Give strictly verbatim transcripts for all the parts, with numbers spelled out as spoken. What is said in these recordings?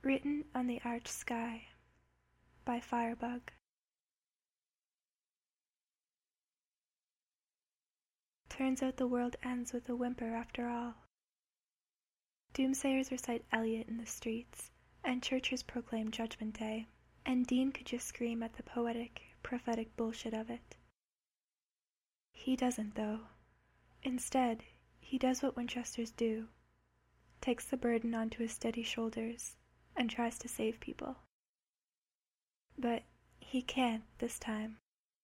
Written on the Arched Sky by Firebug. Turns out the world ends with a whimper after all. Doomsayers recite Eliot in the streets, and churches proclaim Judgment Day, and Dean could just scream at the poetic, prophetic bullshit of it. He doesn't, though. Instead, he does what Winchesters do, takes the burden onto his steady shoulders, and tries to save people. But he can't this time.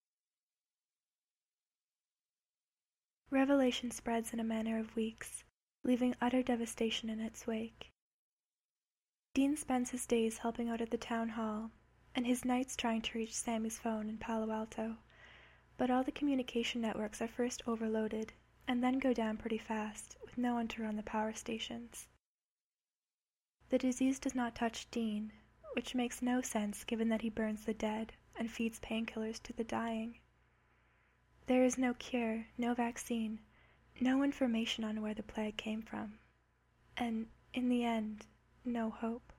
Revelation spreads in a manner of weeks, leaving utter devastation in its wake. Dean spends his days helping out at the town hall, and his nights trying to reach Sammy's phone in Palo Alto, but all the communication networks are first overloaded, and then go down pretty fast, with no one to run the power stations. The disease does not touch Dean, which makes no sense given that he burns the dead and feeds painkillers to the dying. There is no cure, no vaccine, no information on where the plague came from, and, in the end, no hope.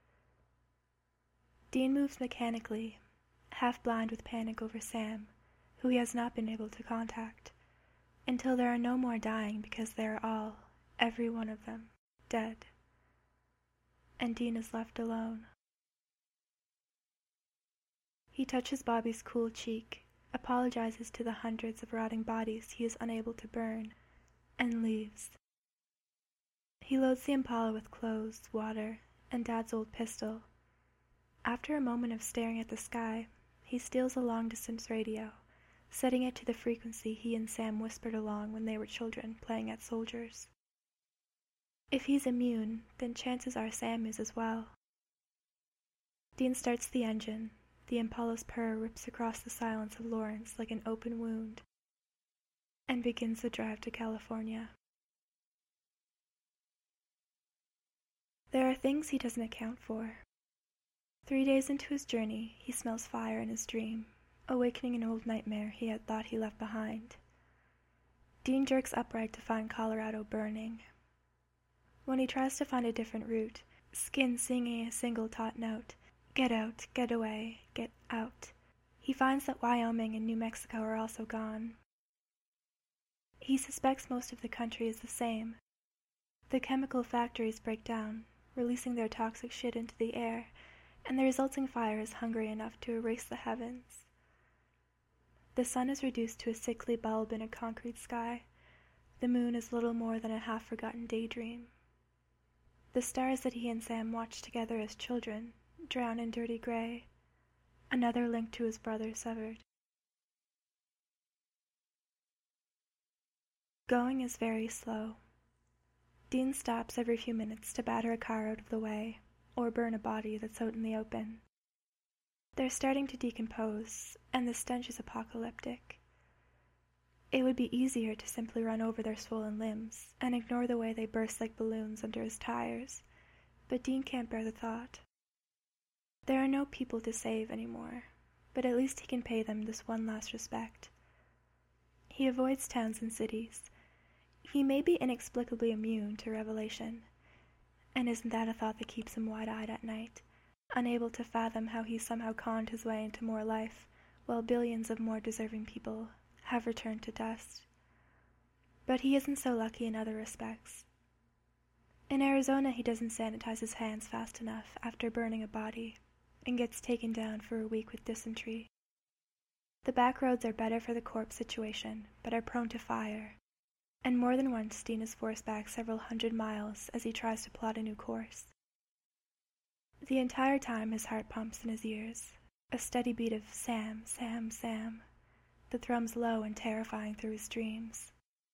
Dean moves mechanically, half blind with panic over Sam, who he has not been able to contact, until there are no more dying because they are all, every one of them, dead. And Dean is left alone. He touches Bobby's cool cheek, apologizes to the hundreds of rotting bodies he is unable to burn, and leaves. He loads the Impala with clothes, water, and Dad's old pistol. After a moment of staring at the sky, he steals a long-distance radio, setting it to the frequency he and Sam whispered along when they were children playing at soldiers. If he's immune, then chances are Sam is as well. Dean starts the engine. The Impala's purr rips across the silence of Lawrence like an open wound, and begins the drive to California. There are things he doesn't account for. Three days into his journey, he smells fire in his dream, awakening an old nightmare he had thought he left behind. Dean jerks upright to find Colorado burning. When he tries to find a different route, Skin singing a single taut note, "Get out, get away, get out," he finds that Wyoming and New Mexico are also gone. He suspects most of the country is the same. The chemical factories break down, releasing their toxic shit into the air, and the resulting fire is hungry enough to erase the heavens. The sun is reduced to a sickly bulb in a concrete sky. The moon is little more than a half-forgotten daydream. The stars that he and Sam watched together as children drown in dirty gray, another link to his brother severed. Going is very slow. Dean stops every few minutes to batter a car out of the way, or burn a body that's out in the open. They're starting to decompose, and the stench is apocalyptic. It would be easier to simply run over their swollen limbs and ignore the way they burst like balloons under his tires, but Dean can't bear the thought. There are no people to save anymore, but at least he can pay them this one last respect. He avoids towns and cities. He may be inexplicably immune to revelation, and isn't that a thought that keeps him wide-eyed at night, unable to fathom how he somehow conned his way into more life, while billions of more deserving people have returned to dust. But he isn't so lucky in other respects. In Arizona, he doesn't sanitize his hands fast enough after burning a body, and gets taken down for a week with dysentery. The back roads are better for the corpse situation, but are prone to fire, and more than once Dean is forced back several hundred miles as he tries to plot a new course. The entire time his heart pumps in his ears, a steady beat of Sam, Sam, Sam, that thrums low and terrifying through his dreams.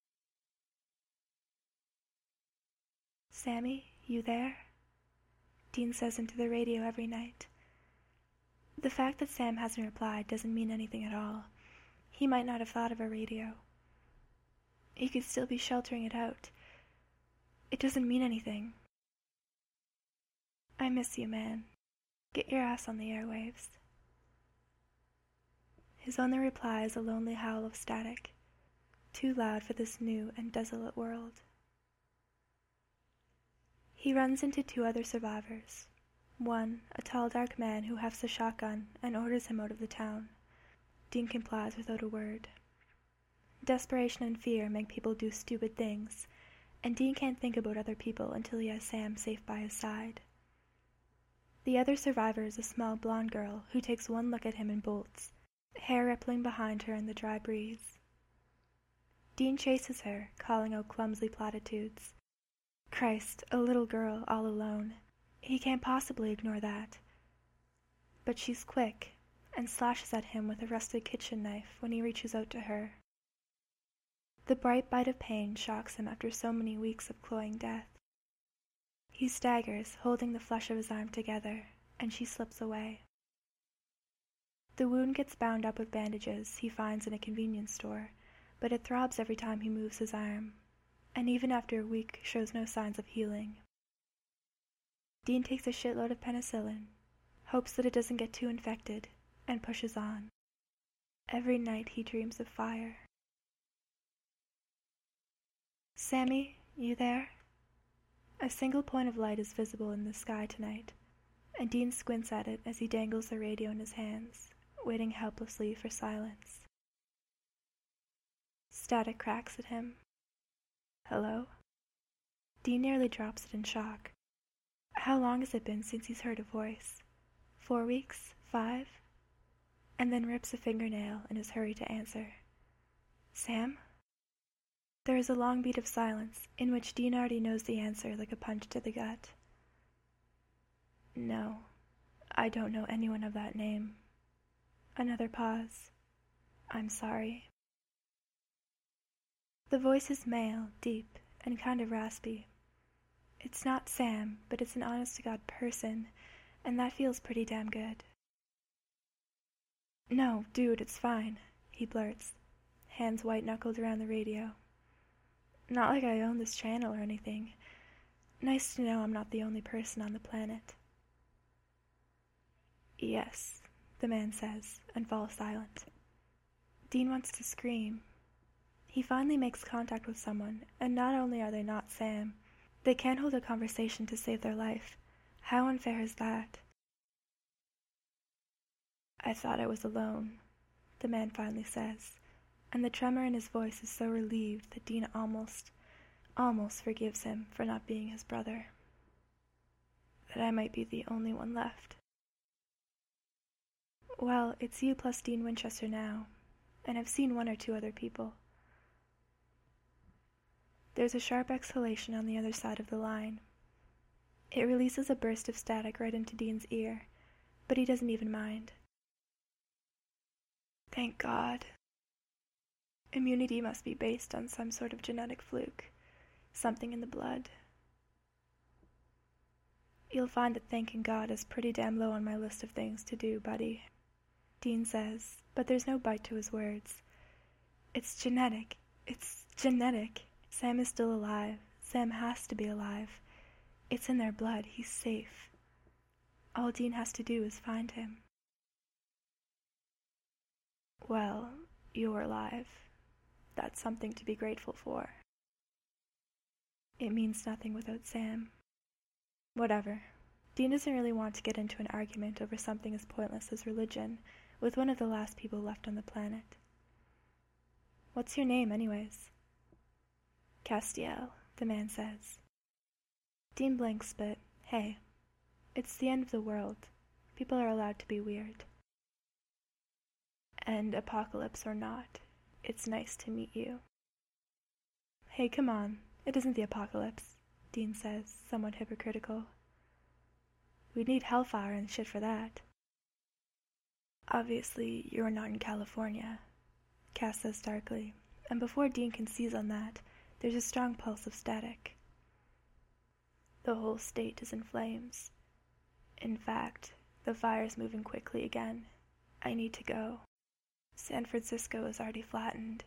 "Sammy, you there?" Dean says into the radio every night. The fact that Sam hasn't replied doesn't mean anything at all. He might not have thought of a radio. He could still be sheltering it out. It doesn't mean anything. "I miss you, man. Get your ass on the airwaves." His only reply is a lonely howl of static, too loud for this new and desolate world. He runs into two other survivors, One, a tall dark man who hefts a shotgun and orders him out of the town. Dean complies without a word. Desperation and fear make people do stupid things, and Dean can't think about other people until he has Sam safe by his side. The other survivor is a small blonde girl who takes one look at him and bolts, hair rippling behind her in the dry breeze. Dean chases her, calling out clumsy platitudes. Christ, a little girl all alone. He can't possibly ignore that. But she's quick, and slashes at him with a rusted kitchen knife when he reaches out to her. The bright bite of pain shocks him after so many weeks of cloying death. He staggers, holding the flesh of his arm together, and she slips away. The wound gets bound up with bandages he finds in a convenience store, but it throbs every time he moves his arm, and even after a week shows no signs of healing. Dean takes a shitload of penicillin, hopes that it doesn't get too infected, and pushes on. Every night he dreams of fire. Sammy, you there? A single point of light is visible in the sky tonight, and Dean squints at it as he dangles the radio in his hands, waiting helplessly for silence. Static cracks at him. Hello? Dean nearly drops it in shock. How long has it been since he's heard a voice? Four weeks? Five? And then rips a fingernail in his hurry to answer. Sam? There is a long beat of silence, in which Dean already knows the answer like a punch to the gut. No, I don't know anyone of that name. Another pause. I'm sorry. The voice is male, deep, and kind of raspy. It's not Sam, but it's an honest-to-God person, and that feels pretty damn good. No, dude, it's fine, he blurts, hands white-knuckled around the radio. Not like I own this channel or anything. Nice to know I'm not the only person on the planet. Yes, the man says, and falls silent. Dean wants to scream. He finally makes contact with someone, and not only are they not Sam, they can't hold a conversation to save their life. How unfair is that? I thought I was alone, the man finally says, and the tremor in his voice is so relieved that Dean almost, almost forgives him for not being his brother. That I might be the only one left. Well, it's you plus Dean Winchester now, and I've seen one or two other people. There's a sharp exhalation on the other side of the line. It releases a burst of static right into Dean's ear, but he doesn't even mind. Thank God. Immunity must be based on some sort of genetic fluke, something in the blood. You'll find that thanking God is pretty damn low on my list of things to do, buddy, Dean says, but there's no bite to his words. It's genetic. It's genetic. Sam is still alive. Sam has to be alive. It's in their blood. He's safe. All Dean has to do is find him. Well, you're alive. That's something to be grateful for. It means nothing without Sam. Whatever. Dean doesn't really want to get into an argument over something as pointless as religion with one of the last people left on the planet. What's your name, anyways? Castiel, the man says. Dean blinks, but hey, it's the end of the world. People are allowed to be weird. And apocalypse or not, it's nice to meet you. Hey, come on, it isn't the apocalypse, Dean says, somewhat hypocritical. We'd need hellfire and shit for that. Obviously, you're not in California, Cass says darkly, and before Dean can seize on that, there's a strong pulse of static. The whole state is in flames. In fact, the fire's moving quickly again. I need to go. San Francisco is already flattened.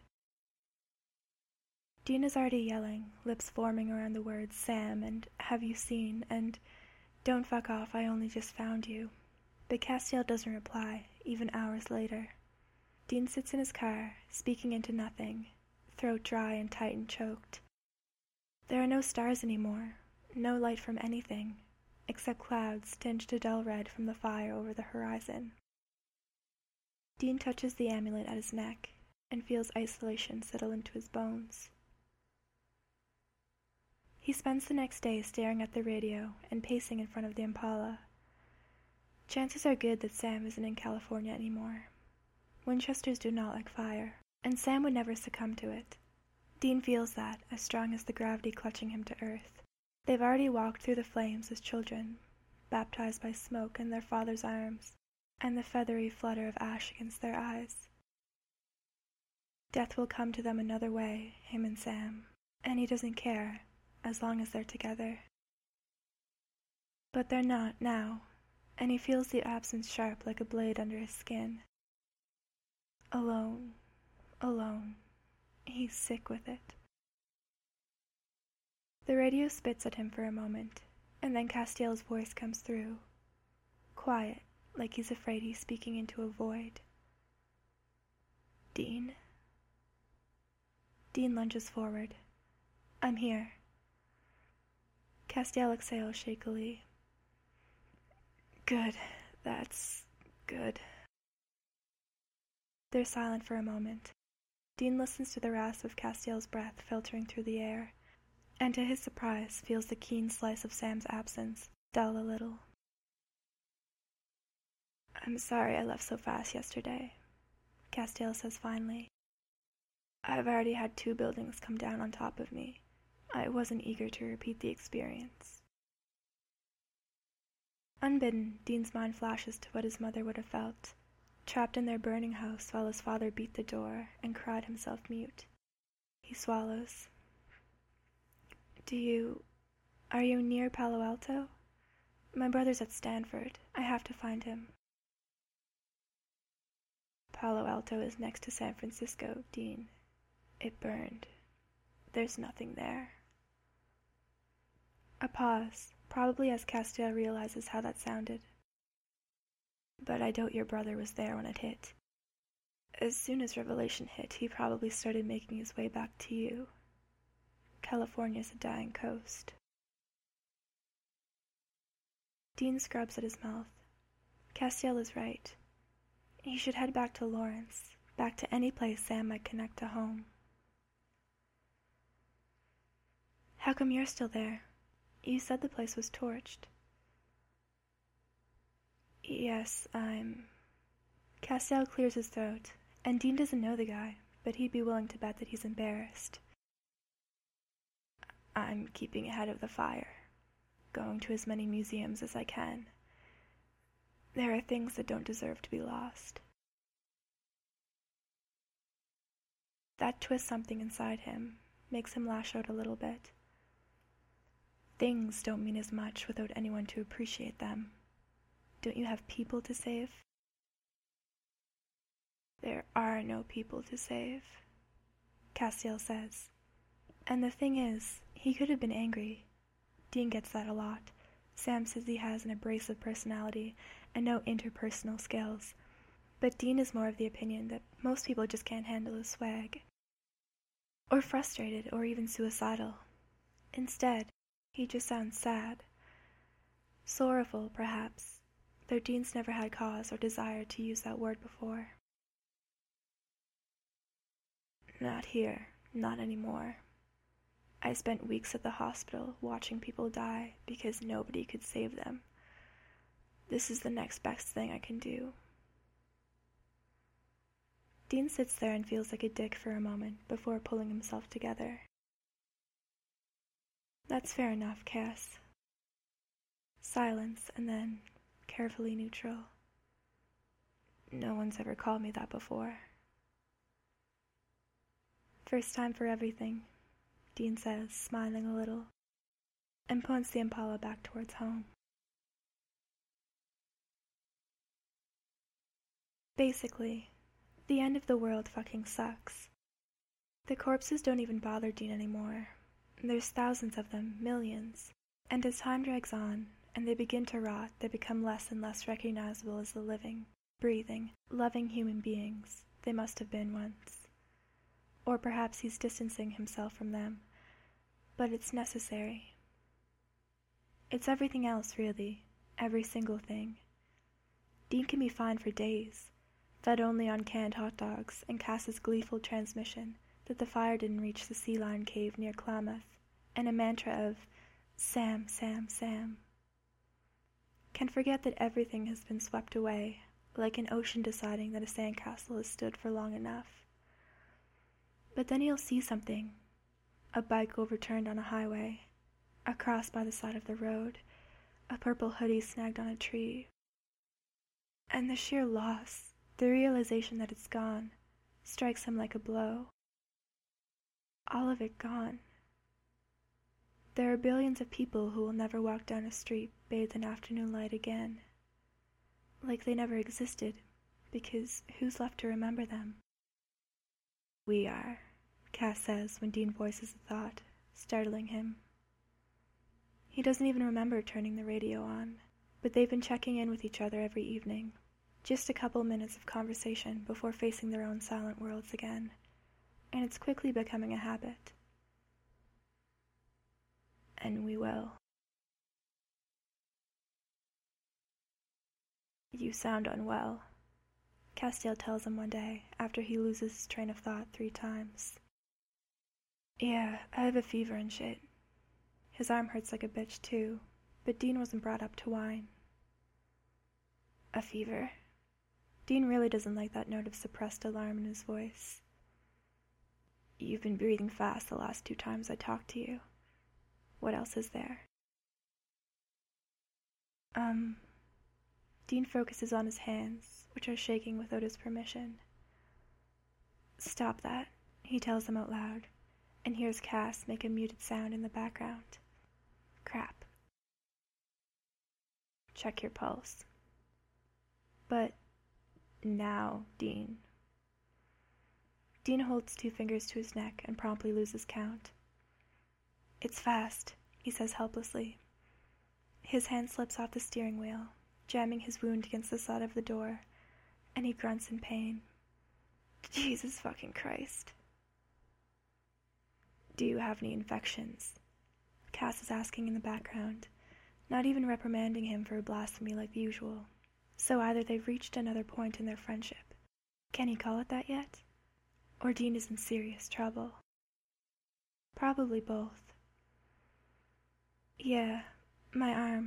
Dean is already yelling, lips forming around the words Sam and have you seen and don't fuck off, I only just found you. But Castiel doesn't reply, even hours later. Dean sits in his car, speaking into nothing, throat dry and tight and choked. There are no stars anymore, no light from anything, except clouds tinged a dull red from the fire over the horizon. Dean touches the amulet at his neck and feels isolation settle into his bones. He spends the next day staring at the radio and pacing in front of the Impala. Chances are good that Sam isn't in California anymore. Winchesters do not like fire, and Sam would never succumb to it. Dean feels that, as strong as the gravity clutching him to earth. They've already walked through the flames as children, baptized by smoke in their father's arms, and the feathery flutter of ash against their eyes. Death will come to them another way, him and Sam, and he doesn't care, as long as they're together. But they're not now, and he feels the absence sharp like a blade under his skin. Alone, alone. He's sick with it. The radio spits at him for a moment, and then Castiel's voice comes through. Quiet, like he's afraid he's speaking into a void. Dean? Dean lunges forward. I'm here. Castiel exhales shakily. Good. That's good. They're silent for a moment. Dean listens to the rasp of Castiel's breath filtering through the air, and to his surprise feels the keen slice of Sam's absence dull a little. I'm sorry I left so fast yesterday, Castiel says finally. I've already had two buildings come down on top of me. I wasn't eager to repeat the experience. Unbidden, Dean's mind flashes to what his mother would have felt, trapped in their burning house while his father beat the door and cried himself mute. He swallows. Do you... are you near Palo Alto? My brother's at Stanford. I have to find him. Palo Alto is next to San Francisco, Dean. It burned. There's nothing there. A pause, probably as Castiel realizes how that sounded. But I doubt your brother was there when it hit. As soon as Revelation hit, he probably started making his way back to you. California's a dying coast. Dean scrubs at his mouth. Castiel is right. He should head back to Lawrence, back to any place Sam might connect to home. How come you're still there? You said the place was torched. Yes, I'm... Castiel clears his throat, and Dean doesn't know the guy, but he'd be willing to bet that he's embarrassed. I'm keeping ahead of the fire, going to as many museums as I can. There are things that don't deserve to be lost. That twists something inside him, makes him lash out a little bit. Things don't mean as much without anyone to appreciate them. Don't you have people to save? There are no people to save, Castiel says. And the thing is, he could have been angry. Dean gets that a lot. Sam says he has an abrasive personality and no interpersonal skills. But Dean is more of the opinion that most people just can't handle his swag. Or frustrated, or even suicidal. Instead, he just sounds sad. Sorrowful, perhaps, though Dean's never had cause or desire to use that word before. Not here, not anymore. I spent weeks at the hospital watching people die because nobody could save them. This is the next best thing I can do. Dean sits there and feels like a dick for a moment before pulling himself together. That's fair enough, Cass. Silence, and then, carefully neutral. No one's ever called me that before. First time for everything, Dean says, smiling a little, and points the Impala back towards home. Basically, the end of the world fucking sucks. The corpses don't even bother Dean anymore. There's thousands of them, millions, and as time drags on, and they begin to rot, they become less and less recognizable as the living, breathing, loving human beings they must have been once. Or perhaps he's distancing himself from them, but it's necessary. It's everything else, really. Every single thing. Dean can be fine for days, fed only on canned hot dogs and Cass's gleeful transmission that the fire didn't reach the sea lion cave near Klamath, and a mantra of Sam, Sam, Sam. Can forget that everything has been swept away, like an ocean deciding that a sandcastle has stood for long enough. But then he'll see something. A bike overturned on a highway, a cross by the side of the road, a purple hoodie snagged on a tree. And the sheer loss, the realization that it's gone, strikes him like a blow. All of it gone. There are billions of people who will never walk down a street bathed in afternoon light again. Like they never existed, because who's left to remember them? We are, Cass says when Dean voices a thought, startling him. He doesn't even remember turning the radio on, but they've been checking in with each other every evening. Just a couple minutes of conversation before facing their own silent worlds again, and it's quickly becoming a habit. And we will. You sound unwell, Castiel tells him one day after he loses his train of thought three times. Yeah, I have a fever and shit. His arm hurts like a bitch too, but Dean wasn't brought up to whine. A fever? Dean really doesn't like that note of suppressed alarm in his voice. You've been breathing fast the last two times I talked to you. What else is there? Um... Dean focuses on his hands, which are shaking without his permission. Stop that, he tells them out loud, and hears Cass make a muted sound in the background. Crap. Check your pulse. But now, Dean. Dean holds two fingers to his neck and promptly loses count. It's fast, he says helplessly. His hand slips off the steering wheel, jamming his wound against the side of the door, and he grunts in pain. Jesus fucking Christ. Do you have any infections? Cass is asking in the background, not even reprimanding him for a blasphemy like usual. So either they've reached another point in their friendship. Can he call it that yet? Or Dean is in serious trouble. Probably both. Yeah, my arm.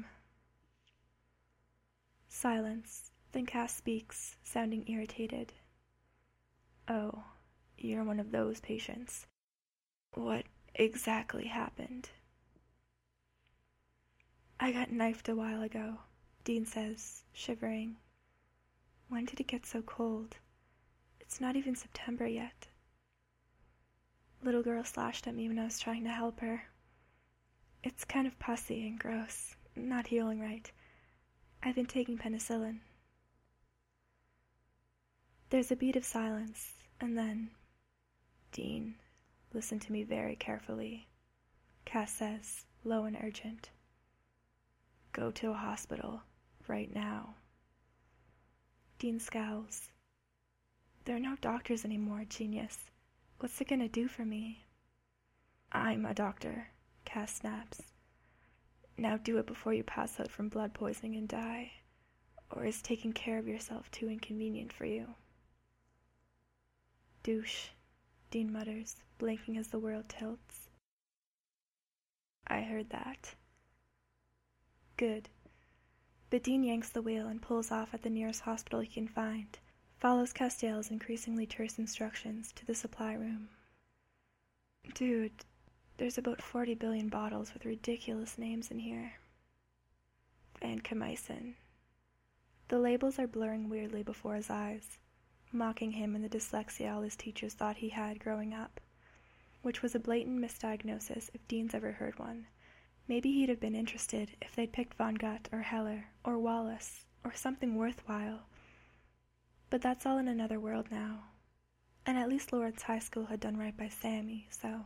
Silence. Then Cass speaks, sounding irritated. Oh, you're one of those patients. What exactly happened? I got knifed a while ago, Dean says, shivering. When did it get so cold? It's not even September yet. Little girl slashed at me when I was trying to help her. It's kind of pussy and gross, not healing right. I've been taking penicillin. There's a beat of silence, and then, Dean, listen to me very carefully, Cass says, low and urgent. Go to a hospital, right now. Dean scowls. There are no doctors anymore, genius. What's it gonna do for me? I'm a doctor, Cass snaps. Now do it before you pass out from blood poisoning and die. Or is taking care of yourself too inconvenient for you? Douche, Dean mutters, blinking as the world tilts. I heard that. Good. But Dean yanks the wheel and pulls off at the nearest hospital he can find, follows Castiel's increasingly terse instructions to the supply room. Dude, there's about forty billion bottles with ridiculous names in here. Vancomycin. The labels are blurring weirdly before his eyes, mocking him and the dyslexia all his teachers thought he had growing up, which was a blatant misdiagnosis if Dean's ever heard one. Maybe he'd have been interested if they'd picked Von Gutt or Heller or Wallace or something worthwhile. But that's all in another world now. And at least Lawrence High School had done right by Sammy, so...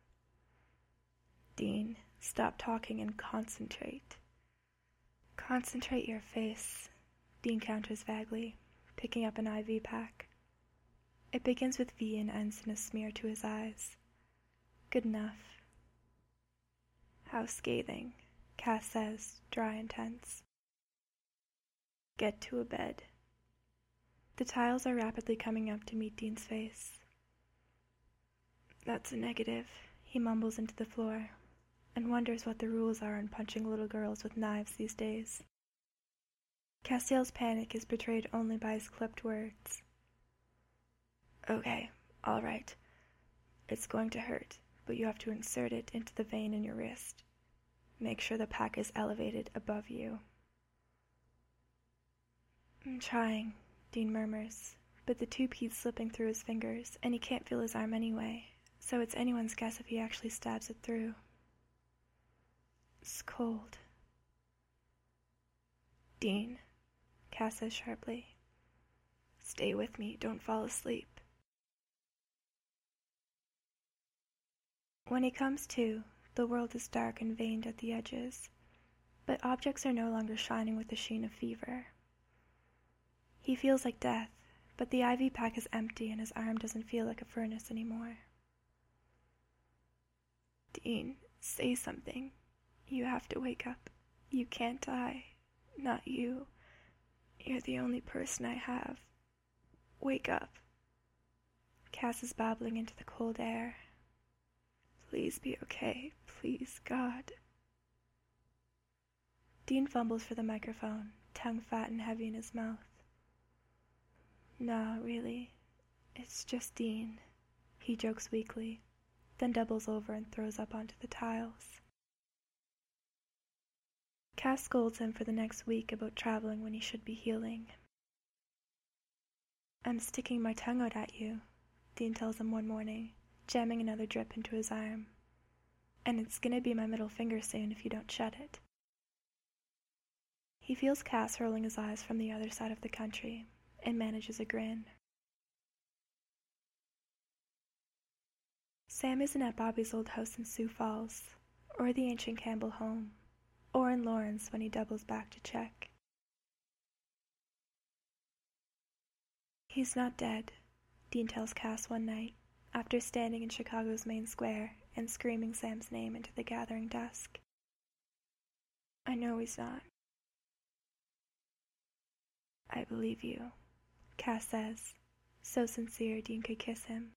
Dean, stop talking and concentrate. Concentrate your face, Dean counters vaguely, picking up an I V pack. It begins with V and ends in a smear to his eyes. Good enough. How scathing, Cass says, dry and tense. Get to a bed. The tiles are rapidly coming up to meet Dean's face. That's a negative, he mumbles into the floor, and wonders what the rules are on punching little girls with knives these days. Castiel's panic is betrayed only by his clipped words. Okay, all right. It's going to hurt, but you have to insert it into the vein in your wrist. Make sure the pack is elevated above you. I'm trying, Dean murmurs, but the tube keeps slipping through his fingers, and he can't feel his arm anyway, so it's anyone's guess if he actually stabs it through. It's cold. Dean, Cass says sharply. Stay with me, don't fall asleep. When he comes to, the world is dark and veined at the edges, but objects are no longer shining with the sheen of fever. He feels like death, but the I V pack is empty and his arm doesn't feel like a furnace anymore. Dean, say something. You have to wake up. You can't die. Not you. You're the only person I have. Wake up. Cass is babbling into the cold air. Please be okay. Please, God. Dean fumbles for the microphone, tongue fat and heavy in his mouth. No, really. It's just Dean. He jokes weakly, then doubles over and throws up onto the tiles. Cass scolds him for the next week about traveling when he should be healing. I'm sticking my tongue out at you, Dean tells him one morning, jamming another drip into his arm. And it's gonna be my middle finger soon if you don't shut it. He feels Cass rolling his eyes from the other side of the country and manages a grin. Sam isn't at Bobby's old house in Sioux Falls, or the ancient Campbell home, or in Lawrence when he doubles back to check. He's not dead, Dean tells Cass one night, after standing in Chicago's main square and screaming Sam's name into the gathering dusk. I know he's not. I believe you, Cass says, so sincere Dean could kiss him.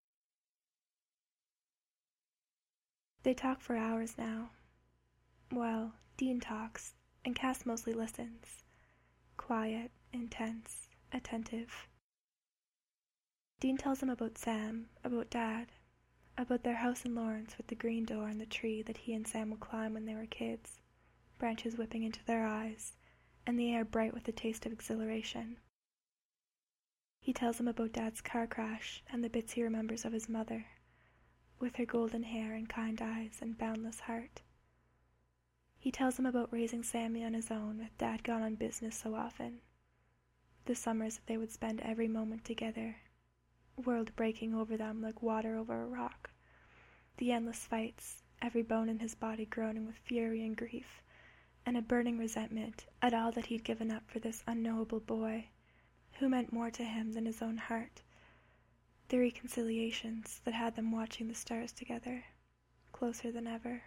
They talk for hours now. Well, Dean talks, and Cass mostly listens. Quiet, intense, attentive. Dean tells him about Sam, about Dad, about their house in Lawrence with the green door and the tree that he and Sam would climb when they were kids, branches whipping into their eyes, and the air bright with the taste of exhilaration. He tells him about Dad's car crash and the bits he remembers of his mother, with her golden hair and kind eyes and boundless heart. He tells him about raising Sammy on his own with Dad gone on business so often, the summers that they would spend every moment together, world breaking over them like water over a rock, the endless fights, every bone in his body groaning with fury and grief, and a burning resentment at all that he'd given up for this unknowable boy, who meant more to him than his own heart, the reconciliations that had them watching the stars together, closer than ever.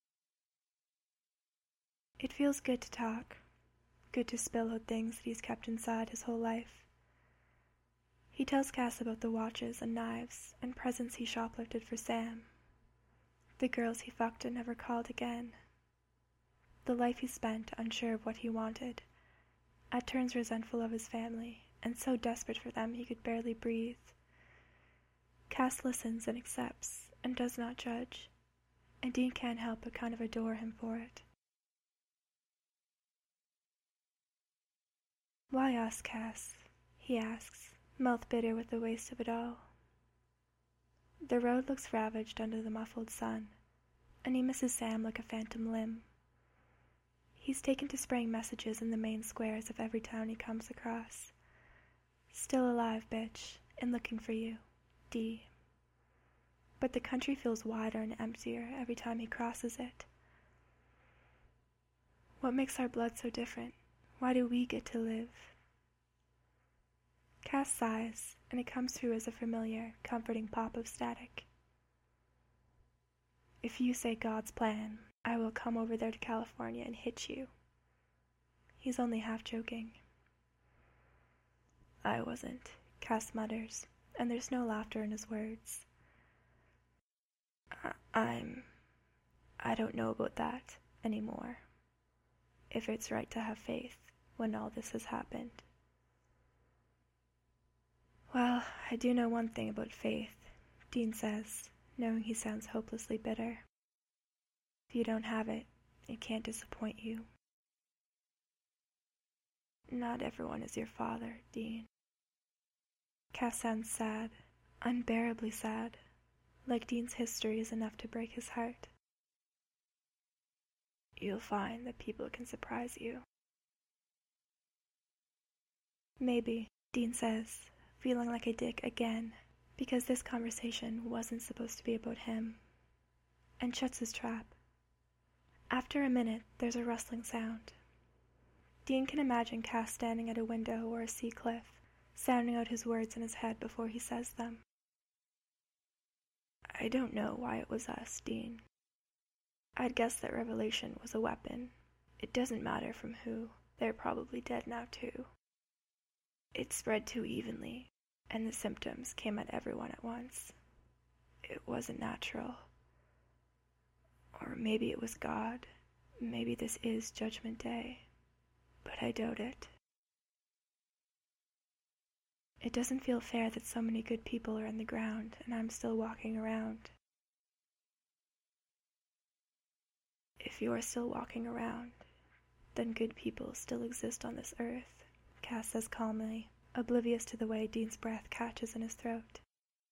It feels good to talk, good to spill out things that he's kept inside his whole life. He tells Cass about the watches and knives and presents he shoplifted for Sam, the girls he fucked and never called again, the life he spent unsure of what he wanted, at turns resentful of his family, and so desperate for them he could barely breathe. Cass listens and accepts, and does not judge, and Dean can't help but kind of adore him for it. Why us, Cass? He asks, mouth bitter with the waste of it all. The road looks ravaged under the muffled sun, and he misses Sam like a phantom limb. He's taken to spraying messages in the main squares of every town he comes across. Still alive, bitch, and looking for you, D. But the country feels wider and emptier every time he crosses it. What makes our blood so different? Why do we get to live? Cass sighs, and it comes through as a familiar, comforting pop of static. If you say God's plan, I will come over there to California and hit you. He's only half joking. I wasn't, Cass mutters, and there's no laughter in his words. I- I'm... I don't know about that anymore. If it's right to have faith when all this has happened. Well, I do know one thing about faith, Dean says, knowing he sounds hopelessly bitter. If you don't have it, it can't disappoint you. Not everyone is your father, Dean. Cass sounds sad, unbearably sad, like Dean's history is enough to break his heart. You'll find that people can surprise you. Maybe, Dean says, feeling like a dick again, because this conversation wasn't supposed to be about him, and shuts his trap. After a minute, there's a rustling sound. Dean can imagine Cass standing at a window or a sea cliff, sounding out his words in his head before he says them. I don't know why it was us, Dean. I'd guess that revelation was a weapon. It doesn't matter from who. They're probably dead now, too. It spread too evenly, and the symptoms came at everyone at once. It wasn't natural. Or maybe it was God. Maybe this is Judgment Day. But I doubt it. It doesn't feel fair that so many good people are in the ground, and I'm still walking around. If you are still walking around, then good people still exist on this earth, Cass says calmly, oblivious to the way Dean's breath catches in his throat.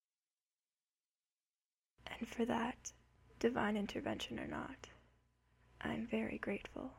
And for that, divine intervention or not, I'm very grateful.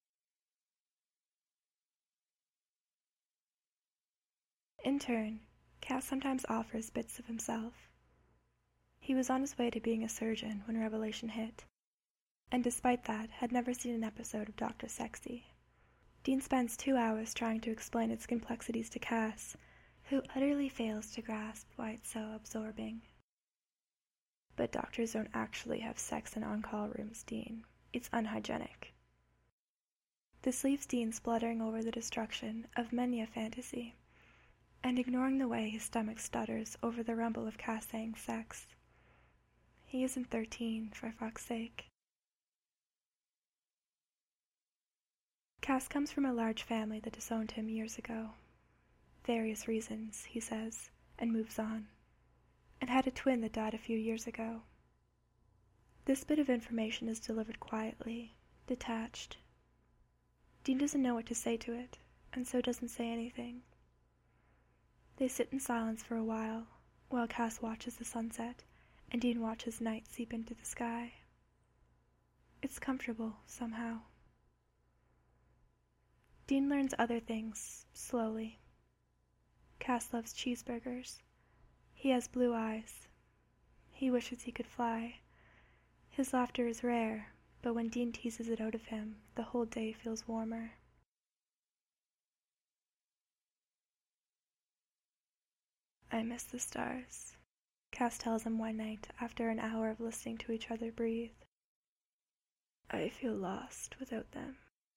In turn, Cass sometimes offers bits of himself. He was on his way to being a surgeon when Revelation hit, and despite that, had never seen an episode of Doctor Sexy. Dean spends two hours trying to explain its complexities to Cass, who utterly fails to grasp why it's so absorbing. But doctors don't actually have sex in on-call rooms, Dean. It's unhygienic. This leaves Dean spluttering over the destruction of many a fantasy, and ignoring the way his stomach stutters over the rumble of Cass saying sex. He isn't thirteen, for fuck's sake. Cass comes from a large family that disowned him years ago. Various reasons, he says, and moves on, and had a twin that died a few years ago. This bit of information is delivered quietly, detached. Dean doesn't know what to say to it, and so doesn't say anything. They sit in silence for a while, while Cass watches the sunset, and Dean watches night seep into the sky. It's comfortable, somehow. Dean learns other things, slowly. Cass loves cheeseburgers. He has blue eyes. He wishes he could fly. His laughter is rare, but when Dean teases it out of him, the whole day feels warmer. I miss the stars, Cass tells him one night after an hour of listening to each other breathe. I feel lost without them.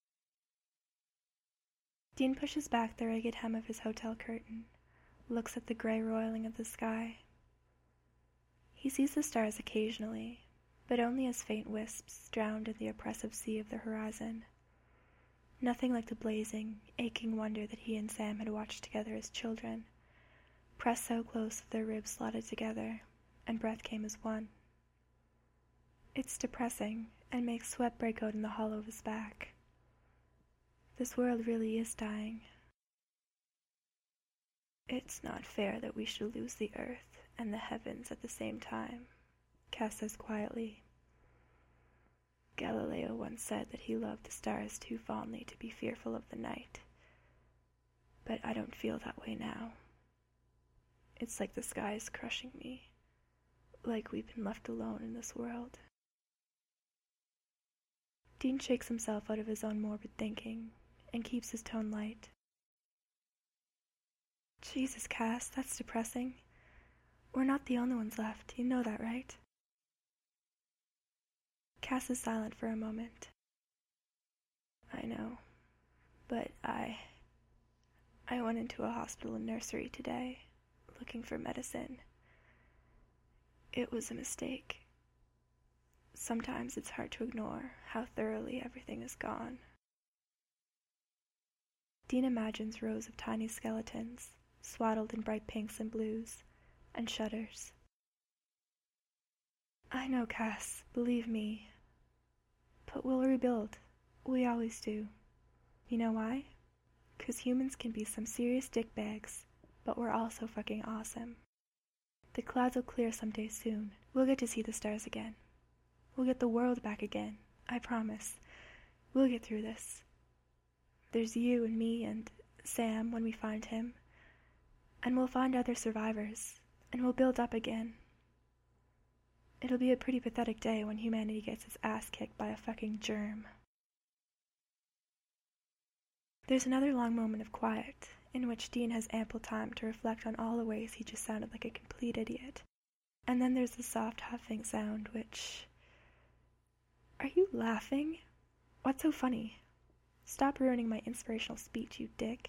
Dean pushes back the ragged hem of his hotel curtain, looks at the grey roiling of the sky. He sees the stars occasionally, but only as faint wisps drowned in the oppressive sea of the horizon. Nothing like the blazing, aching wonder that he and Sam had watched together as children, pressed so close that their ribs slotted together, and breath came as one. It's depressing, and makes sweat break out in the hollow of his back. This world really is dying. It's not fair that we should lose the earth and the heavens at the same time, Cass says quietly. Galileo once said that he loved the stars too fondly to be fearful of the night. But I don't feel that way now. It's like the sky is crushing me, like we've been left alone in this world. Dean shakes himself out of his own morbid thinking and keeps his tone light. Jesus, Cass, that's depressing. We're not the only ones left, you know that, right? Cass is silent for a moment. I know, but I... I went into a hospital nursery today, looking for medicine. It was a mistake. Sometimes it's hard to ignore how thoroughly everything is gone. Dean imagines rows of tiny skeletons, swaddled in bright pinks and blues, and shudders. I know, Cass, believe me. But we'll rebuild. We always do. You know why? 'Cause humans can be some serious dickbags, but we're also fucking awesome. The clouds will clear someday soon. We'll get to see the stars again. We'll get the world back again. I promise. We'll get through this. There's you and me and Sam when we find him. And we'll find other survivors. And we'll build up again. It'll be a pretty pathetic day when humanity gets its ass kicked by a fucking germ. There's another long moment of quiet, in which Dean has ample time to reflect on all the ways he just sounded like a complete idiot. And then there's the soft huffing sound, which... Are you laughing? What's so funny? Stop ruining my inspirational speech, you dick.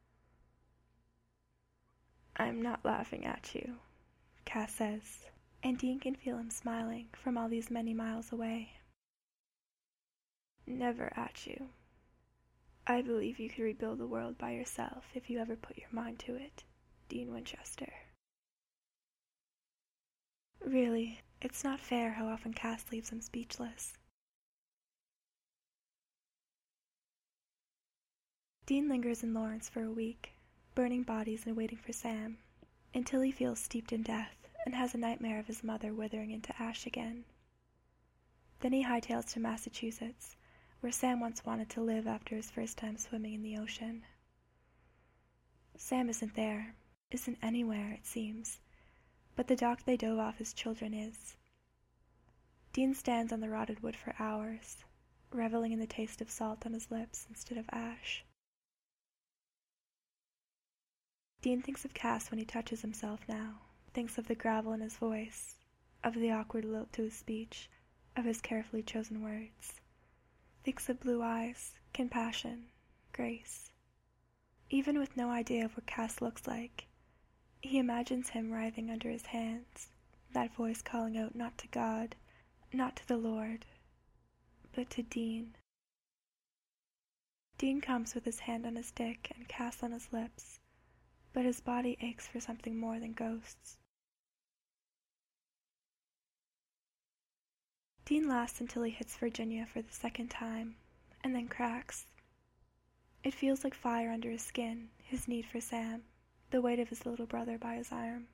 I'm not laughing at you, Cass says, and Dean can feel him smiling from all these many miles away. Never at you. I believe you could rebuild the world by yourself if you ever put your mind to it, Dean Winchester. Really, it's not fair how often Cass leaves him speechless. Dean lingers in Lawrence for a week, burning bodies and waiting for Sam, until he feels steeped in death and has a nightmare of his mother withering into ash again. Then he hightails to Massachusetts, where Sam once wanted to live after his first time swimming in the ocean. Sam isn't there, isn't anywhere, it seems, but the dock they dove off as children is. Dean stands on the rotted wood for hours, reveling in the taste of salt on his lips instead of ash. Dean thinks of Cass when he touches himself now, thinks of the gravel in his voice, of the awkward lilt to his speech, of his carefully chosen words. Thinks of blue eyes, compassion, grace. Even with no idea of what Cass looks like, he imagines him writhing under his hands, that voice calling out not to God, not to the Lord, but to Dean. Dean comes with his hand on his dick and Cass on his lips, but his body aches for something more than ghosts. Dean lasts until he hits Virginia for the second time, and then cracks. It feels like fire under his skin, his need for Sam, the weight of his little brother by his arm.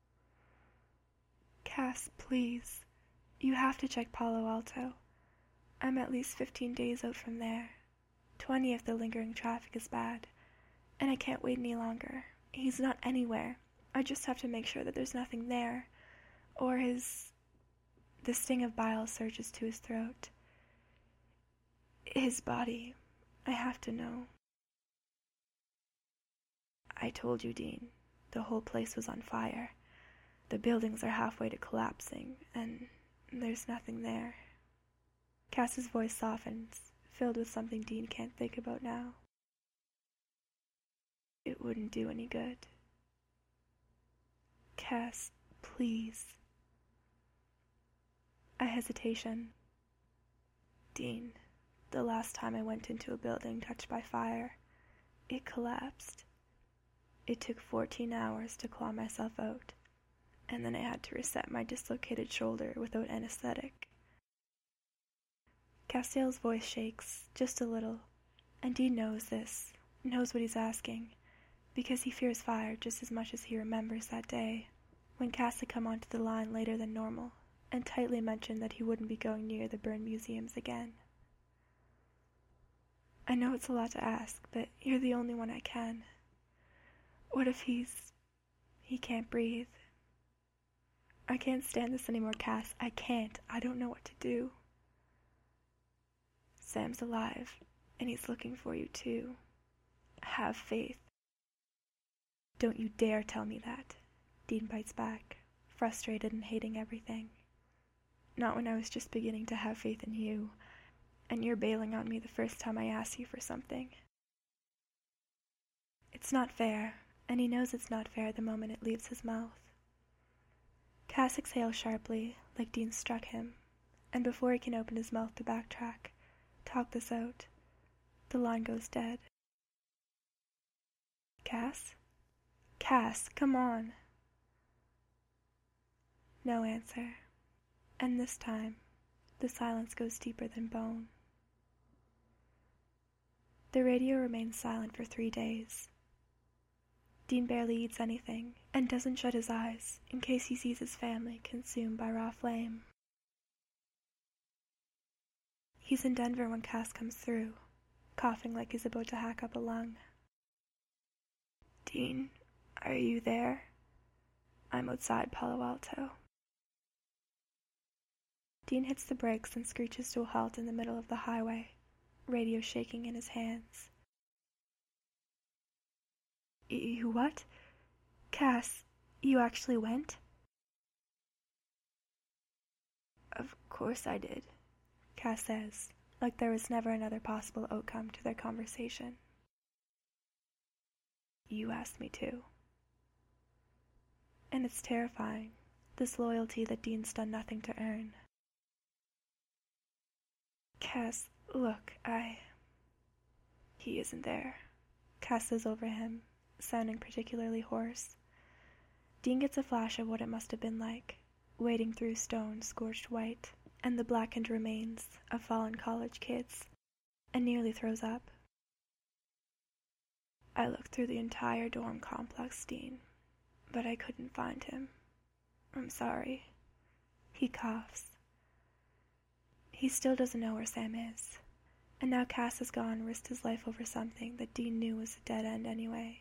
Cass, please. You have to check Palo Alto. I'm at least fifteen days out from there. Twenty if the lingering traffic is bad. And I can't wait any longer. He's not anywhere. I just have to make sure that there's nothing there. Or his... The sting of bile surges to his throat. His body. I have to know. I told you, Dean. The whole place was on fire. The buildings are halfway to collapsing, and there's nothing there. Cass's voice softens, filled with something Dean can't think about now. It wouldn't do any good. Cass, please. A hesitation. Dean, the last time I went into a building touched by fire, it collapsed. It took fourteen hours to claw myself out, and then I had to reset my dislocated shoulder without anesthetic. Castiel's voice shakes, just a little, and Dean knows this, knows what he's asking, because he fears fire just as much as he remembers that day, when Cass had come onto the line later than normal, and tightly mentioned that he wouldn't be going near the burned museums again. I know it's a lot to ask, but you're the only one I can. What if he's... he can't breathe? I can't stand this anymore, Cass. I can't. I don't know what to do. Sam's alive, and he's looking for you too. Have faith. Don't you dare tell me that, Dean bites back, frustrated and hating everything. Not when I was just beginning to have faith in you, and you're bailing on me the first time I ask you for something. It's not fair, and he knows it's not fair the moment it leaves his mouth. Cass exhales sharply, like Dean struck him, and before he can open his mouth to backtrack, talk this out, the line goes dead. Cass? Cass, come on! No answer, and this time, the silence goes deeper than bone. The radio remains silent for three days. Dean barely eats anything, and doesn't shut his eyes in case he sees his family consumed by raw flame. He's in Denver when Cass comes through, coughing like he's about to hack up a lung. Dean, are you there? I'm outside Palo Alto. Dean hits the brakes and screeches to a halt in the middle of the highway, radio shaking in his hands. You what? Cass, you actually went? Of course I did, Cass says, like there was never another possible outcome to their conversation. You asked me to. And it's terrifying, this loyalty that Dean's done nothing to earn. Cass, look, I... He isn't there, Cass says over him, sounding particularly hoarse. Dean gets a flash of what it must have been like, wading through stone scorched white, and the blackened remains of fallen college kids, and nearly throws up. I looked through the entire dorm complex, Dean, but I couldn't find him. I'm sorry. He coughs. He still doesn't know where Sam is, and now Cass has gone and risked his life over something that Dean knew was a dead end anyway.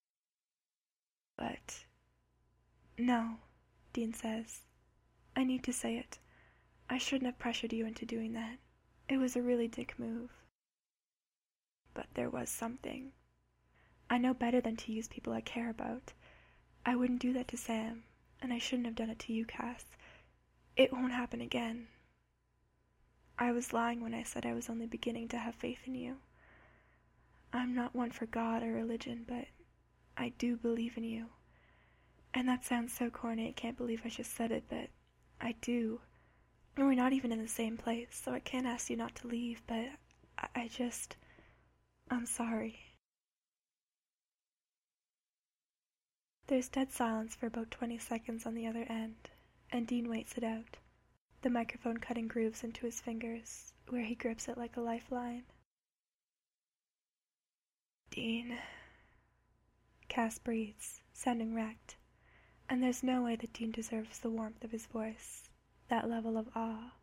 But... No, Dean says. I need to say it. I shouldn't have pressured you into doing that. It was a really dick move. But there was something. I know better than to use people I care about. I wouldn't do that to Sam, and I shouldn't have done it to you, Cass. It won't happen again. I was lying when I said I was only beginning to have faith in you. I'm not one for God or religion, but I do believe in you. And that sounds so corny, I can't believe I just said it, but I do. And we're not even in the same place, so I can't ask you not to leave, but I, I just... I'm sorry. There's dead silence for about twenty seconds on the other end, and Dean waits it out, the microphone cutting grooves into his fingers, where he grips it like a lifeline. Dean... Cass breathes, sounding wrecked, and there's no way that Dean deserves the warmth of his voice, that level of awe.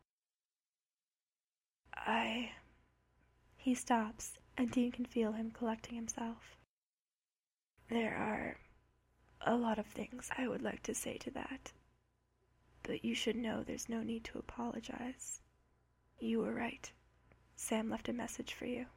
I... He stops, and Dean can feel him collecting himself. There are a lot of things I would like to say to that, but you should know there's no need to apologize. You were right. Sam left a message for you.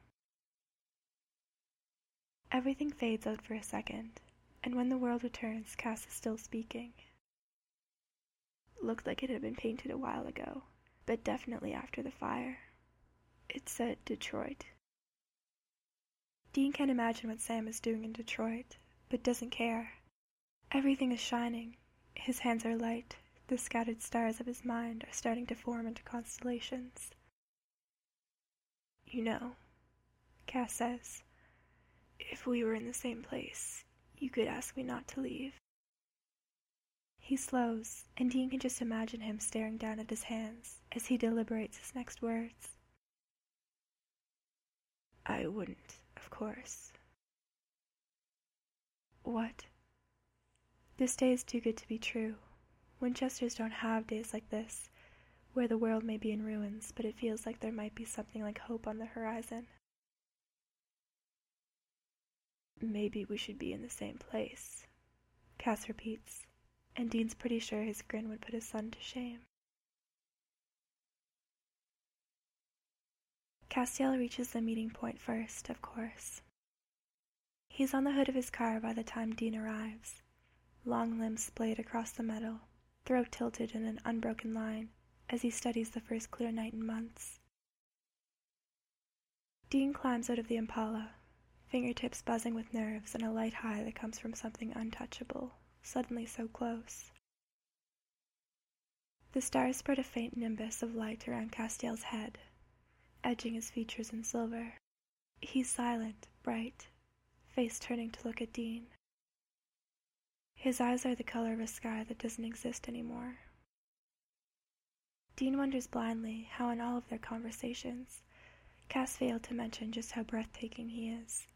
Everything fades out for a second, and when the world returns, Cass is still speaking. Looked like it had been painted a while ago, but definitely after the fire. It said Detroit. Dean can't imagine what Sam is doing in Detroit, but doesn't care. Everything is shining. His hands are light. The scattered stars of his mind are starting to form into constellations. You know, Cass says, if we were in the same place, you could ask me not to leave. He slows, and Dean can just imagine him staring down at his hands as he deliberates his next words. I wouldn't, of course. What? This day is too good to be true. Winchesters don't have days like this, where the world may be in ruins, but it feels like there might be something like hope on the horizon. Maybe we should be in the same place, Cass repeats, and Dean's pretty sure his grin would put his son to shame. Castiel reaches the meeting point first, of course. He's on the hood of his car by the time Dean arrives, long limbs splayed across the metal, throat tilted in an unbroken line, as he studies the first clear night in months. Dean climbs out of the Impala, fingertips buzzing with nerves and a light high that comes from something untouchable, suddenly so close. The stars spread a faint nimbus of light around Castiel's head, edging his features in silver. He's silent, bright, face turning to look at Dean. His eyes are the color of a sky that doesn't exist anymore. Dean wonders blindly how in all of their conversations, Cass failed to mention just how breathtaking he is.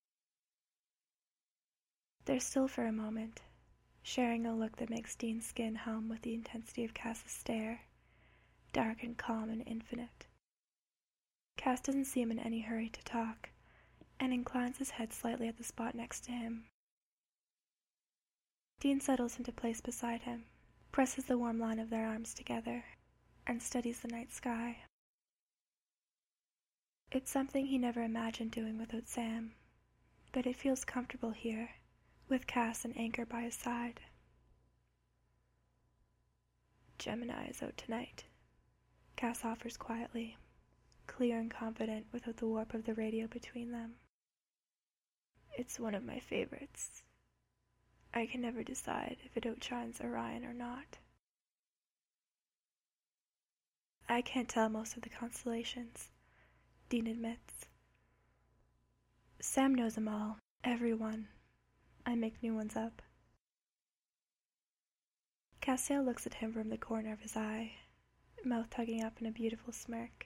They're still for a moment, sharing a look that makes Dean's skin hum with the intensity of Cass's stare, dark and calm and infinite. Cass doesn't seem in any hurry to talk, and inclines his head slightly at the spot next to him. Dean settles into place beside him, presses the warm line of their arms together, and studies the night sky. It's something he never imagined doing without Sam, but it feels comfortable here, with Cass and Anchor by his side. Gemini is out tonight, Cass offers quietly, clear and confident without the warp of the radio between them. It's one of my favorites. I can never decide if it outshines Orion or not. I can't tell most of the constellations, Dean admits. Sam knows them all, every one. I make new ones up. Castiel looks at him from the corner of his eye, mouth tugging up in a beautiful smirk.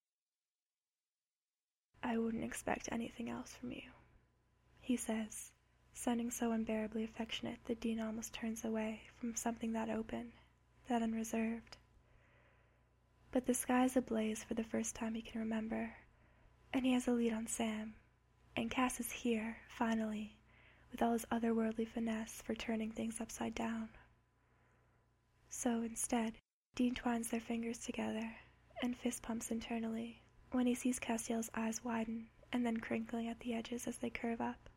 I wouldn't expect anything else from you, he says, sounding so unbearably affectionate that Dean almost turns away from something that open, that unreserved. But the sky is ablaze for the first time he can remember, and he has a lead on Sam, and Cass is here, finally, with all his otherworldly finesse for turning things upside down. So instead, Dean twines their fingers together and fist pumps internally when he sees Castiel's eyes widen and then crinkling at the edges as they curve up.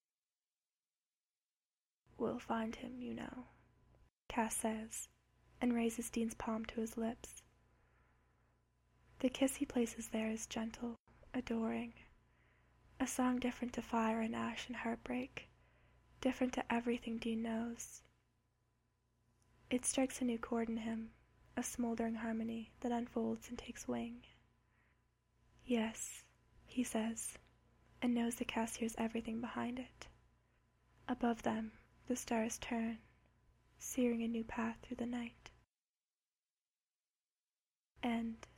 We'll find him, you know, Cass says, and raises Dean's palm to his lips. The kiss he places there is gentle, adoring, a song different to fire and ash and heartbreak, different to everything Dean knows. It strikes a new chord in him, a smoldering harmony that unfolds and takes wing. Yes, he says, and knows that Cass hears everything behind it. Above them, the stars turn, searing a new path through the night. End.